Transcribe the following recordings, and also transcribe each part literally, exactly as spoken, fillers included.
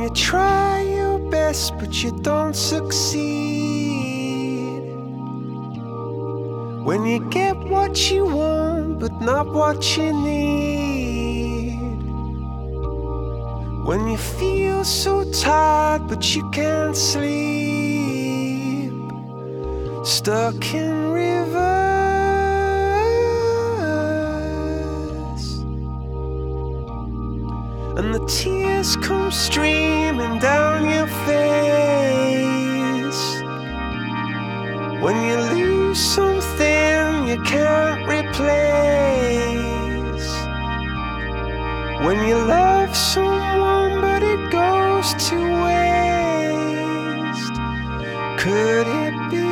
you try your best but you don't succeed, when you get what you want but not what you need, when you feel so tired but you can't sleep, stuck in rivers, and the tears come streaming down your face, when you lose something you can't replace, when you love someone but it goes to waste. Could it be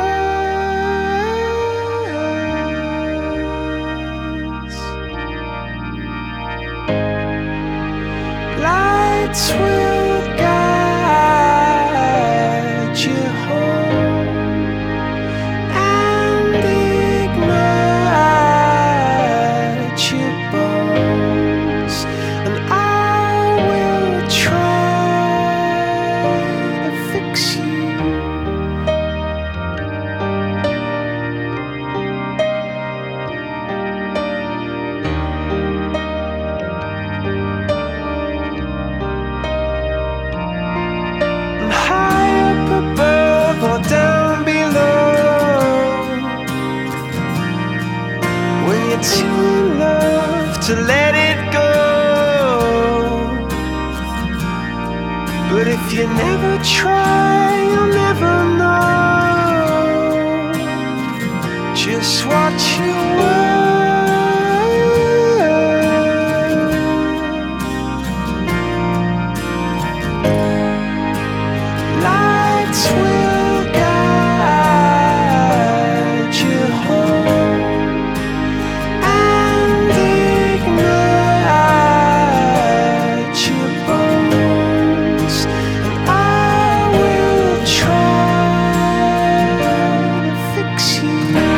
worse? Lights will guide you home and ignite your bones, and I will try to fix you. And high up above or down below, when you're too in love to let it go. But if you never try, you'll never know just what you were. Lights will guide you home and ignite your bones, and I will try to fix you.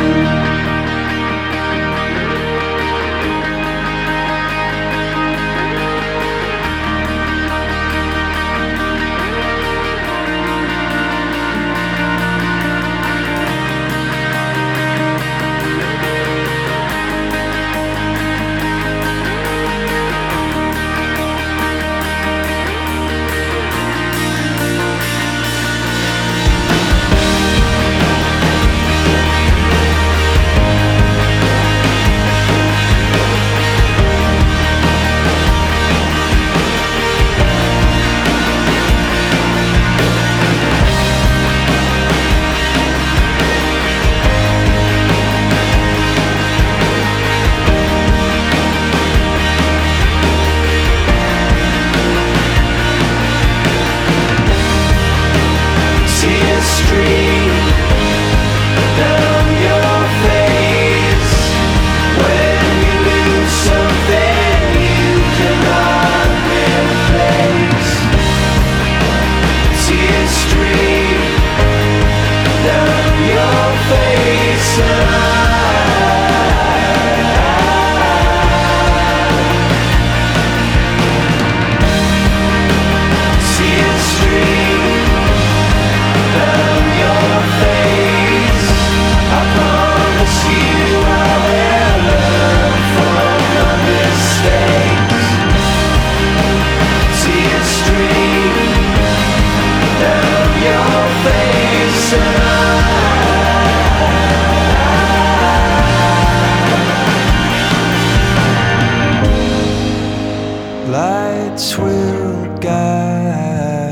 Tears stream down your face when you lose something you cannot replace. Tears stream down your face, and tears stream down your face. I promise you I will learn from my mistakes. Tears stream down your face, and I lights will guide